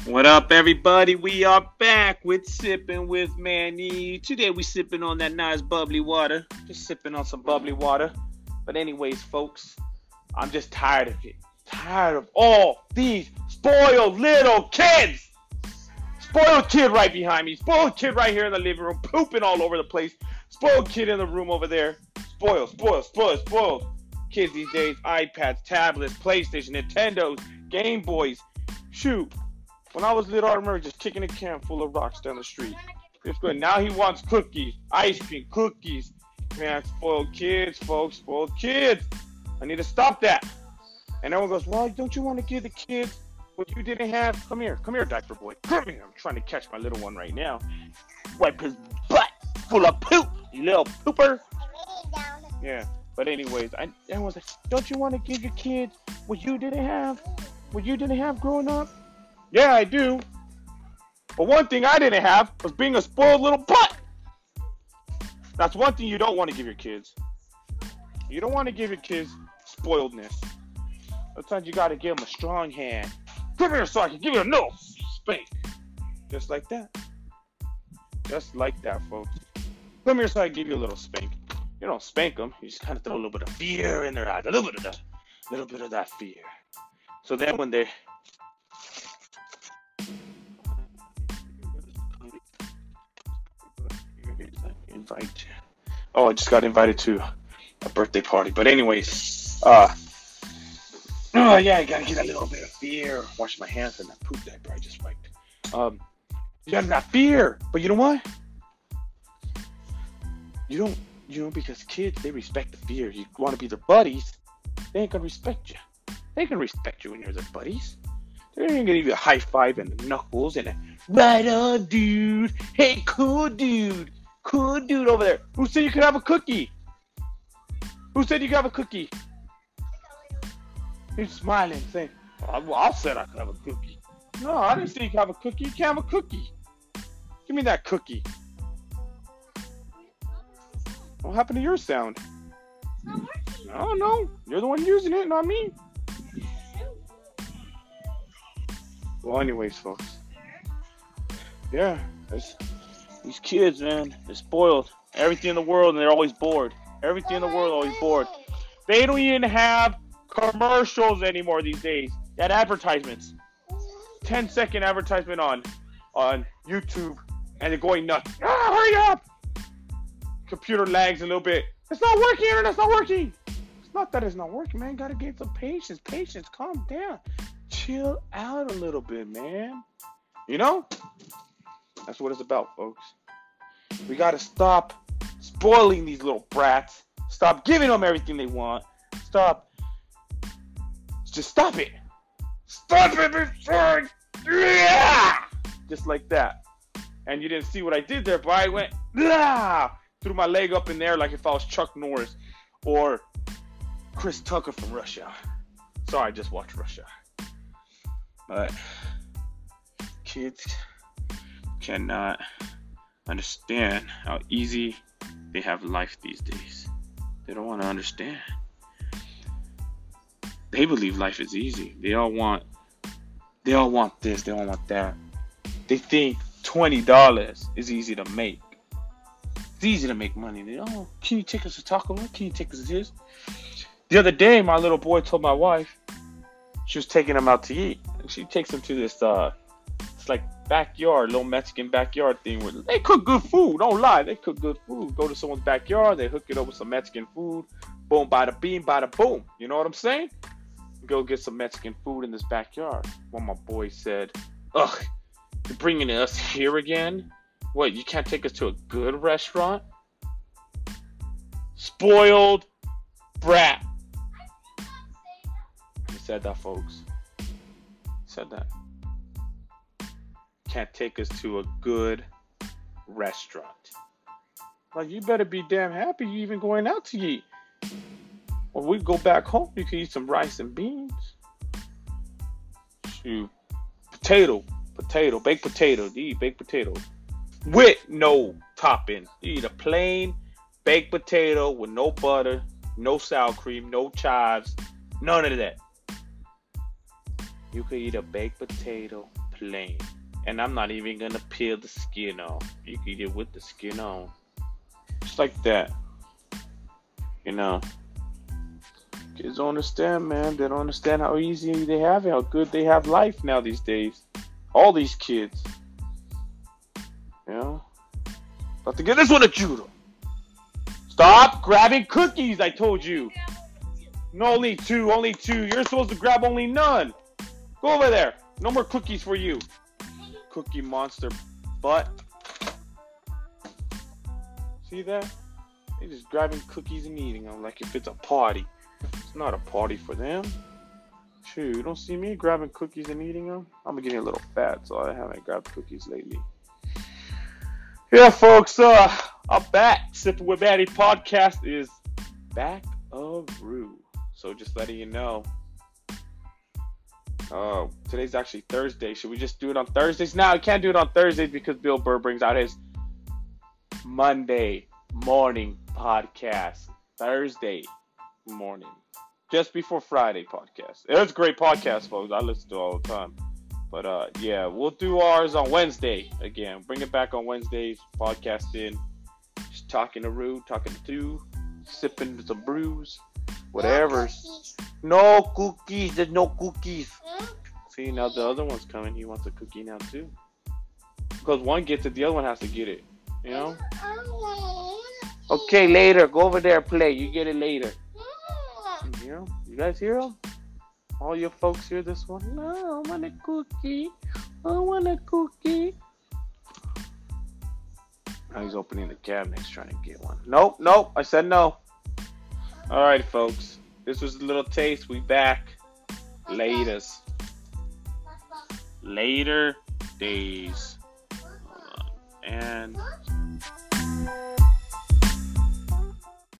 What up, everybody? We are back with Sipping with Manny. Today we sipping on that nice bubbly water. Just sipping on some bubbly water. But anyways, folks, I'm just tired of it. Tired of all these spoiled little kids. Spoiled kid right behind me. Spoiled kid right here in the living room, pooping all over the place. Spoiled kid in the room over there. Spoiled. Kids these days, iPads, tablets, PlayStation, Nintendos, Game Boys. Shoot. When I was little, I remember just kicking a can full of rocks down the street. It's good. Now he wants cookies, ice cream, cookies. Man, spoiled kids, folks, spoiled kids. I need to stop that. And everyone goes, well, don't you want to give the kids what you didn't have? Come here, diaper boy. Come here. I'm trying to catch my little one right now. Wipe his butt full of poop, you little pooper. Yeah, but anyways, everyone's like, don't you want to give your kids what you didn't have? What you didn't have growing up? Yeah, I do. But one thing I didn't have was being a spoiled little butt. That's one thing you don't want to give your kids. You don't want to give your kids spoiledness. Sometimes you got to give them a strong hand. Come here so I can give you a little spank. Just like that. Just like that, folks. Come here so I can give you a little spank. You don't spank them. You just kind of throw a little bit of fear in their eyes. A little bit of that fear. So then when they... invite. Oh, I just got invited to a birthday party. But anyways, oh yeah, I gotta get a little bit of fear. Wash my hands in that poop diaper I just wiped. You got that fear, but you know what? You don't, because kids, they respect the fear. You want to be their buddies, they ain't gonna respect you. They ain't gonna respect you when you're their buddies. They ain't gonna give you a high five and the knuckles and a right on, dude. Hey, cool dude. Cool dude over there. Who said you could have a cookie? Who said you could have a cookie? He's smiling, saying, I said I could have a cookie. No, I didn't say you could have a cookie. You can't have a cookie. Give me that cookie. What happened to your sound? It's not working. I don't know. You're the one using it, not me. Well, anyways, folks. Yeah, these kids, man, they're spoiled. Everything in the world, and they're always bored. Everything in the world, always bored. They don't even have commercials anymore these days. They had advertisements. 10-second advertisement on YouTube, and they're going nuts. Hurry up! Computer lags a little bit. It's not working, Internet's not working. It's not that it's not working, man. Gotta get some patience. Calm down. Chill out a little bit, man. You know? That's what it's about, folks. We gotta stop spoiling these little brats. Stop giving them everything they want. Just stop it. Stop it before. Yeah! Just like that. And you didn't see what I did there, but I went, threw my leg up in there like if I was Chuck Norris or Chris Tucker from Rush Hour. Sorry, I just watched Rush Hour. But kids cannot understand how easy they have life these days. They don't want to understand. They believe life is easy. They all want this, they all want that. They think $20 is easy to make. It's easy to make money. Can you take us to Taco Bell? Can you take us to this? The other day, my little boy told my wife she was taking him out to eat. And she takes him to this, it's like backyard, little Mexican backyard thing where they cook good food. Don't lie, they cook good food. Go to someone's backyard, they hook it up with some Mexican food. Boom, bada beam, bada boom. You know what I'm saying? Go get some Mexican food in this backyard. Well, my boy said, ugh, you're bringing us here again? What, you can't take us to a good restaurant? Spoiled brat. He said that, folks. He said that. Can't take us to a good restaurant. Like, you better be damn happy you even going out to eat. Or we go back home, you can eat some rice and beans. Shoot. Baked potato. You eat baked potato. With no topping. You eat a plain baked potato with no butter, no sour cream, no chives, none of that. You could eat a baked potato plain. And I'm not even gonna peel the skin off. You can eat it with the skin on. Just like that. You know. Kids don't understand, man. They don't understand how easy they have it, how good they have life now these days. All these kids. You know? About to get this one a judo. Stop grabbing cookies, I told you. No, only two. You're supposed to grab only none. Go over there. No more cookies for you. Cookie monster butt. See that? They're just grabbing cookies and eating them like if it's a party. It's not a party for them. Shoot, you don't see me grabbing cookies and eating them? I'm getting a little fat, so I haven't grabbed cookies lately. Yeah, folks, I'm back. Sipping with Manny podcast is back of Rue. So just letting you know. Today's actually Thursday. Should we just do it on Thursdays? No, I can't do it on Thursdays because Bill Burr brings out his Monday morning podcast. Thursday morning. Just before Friday podcast. It's a great podcast, folks. I listen to it all the time. But, yeah, we'll do ours on Wednesday again. Bring it back on Wednesdays. Podcasting. Just talking to Rue, talking to sipping some brews. Whatever. No cookies. There's no cookies. See, now the other one's coming. He wants a cookie now, too. Because one gets it, the other one has to get it. You know? Okay, later. Go over there and play. You get it later. You know? You guys hear him? All your folks hear this one? No, I want a cookie. I want a cookie. Now he's opening the cabinets trying to get one. Nope. I said no. All right, folks. This was a little taste. We back. Latest. Later days. Hold on. And...